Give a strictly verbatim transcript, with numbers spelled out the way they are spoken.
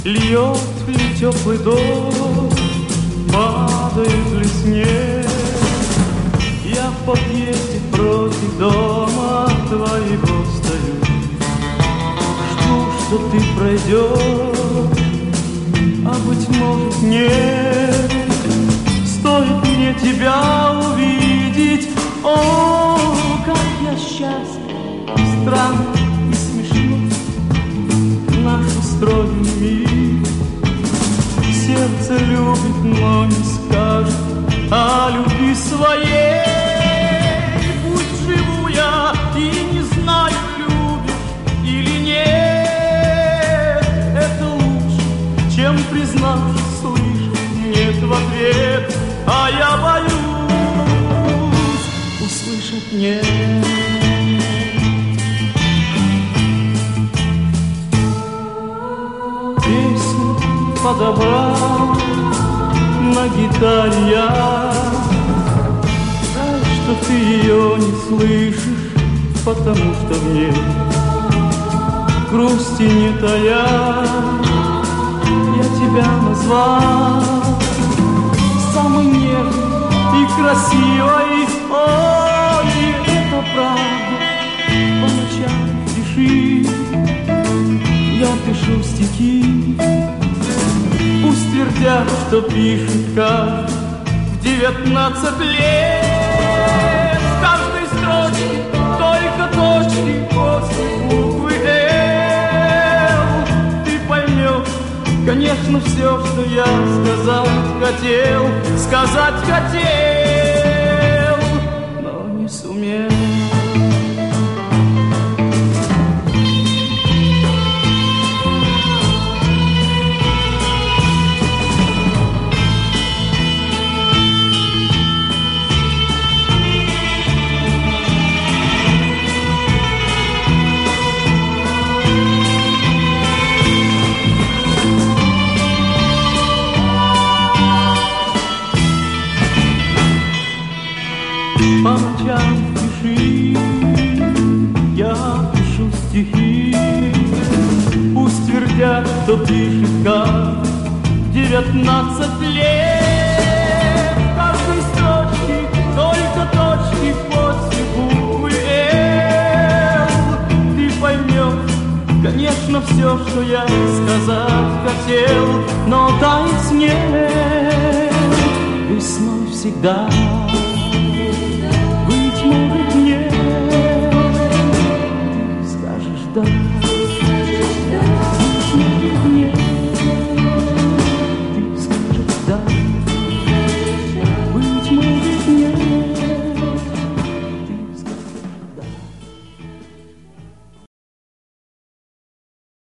Льет ли теплый дождь, падает ли снег? Я в подъезде против дома твоего стою, жду, что ты пройдешь, а быть может нет. Стоит мне тебя увидеть, о, как я счастлив, странно и смешно наш устроен мир. Сердце любит, но не скажет о любви своей. Пусть живу я и не знаю, любишь или нет. Это лучше, чем признаться, слышать нет в ответ. А я боюсь услышать нет. Песню подобрал на гитаре я, жаль, что ты ее не слышишь, потому что в ней грусти не тая. Я тебя назвал самой нежной и красивой. Ой, это правда, по ночам пиши, я пишу стихи. Пусть твердят, что пишет каждый в девятнадцать лет. В каждой строчке только точки после буквы «Л». Ты поймешь, конечно, все, что я сказать хотел, сказать хотел, но не сумел. По ночам пиши, я пишу стихи. Пусть твердят, что пишет как девятнадцать лет. В каждой строчке только точки после буквы «Л». Ты поймешь, конечно, все, что я сказать хотел, но тает снег весной всегда.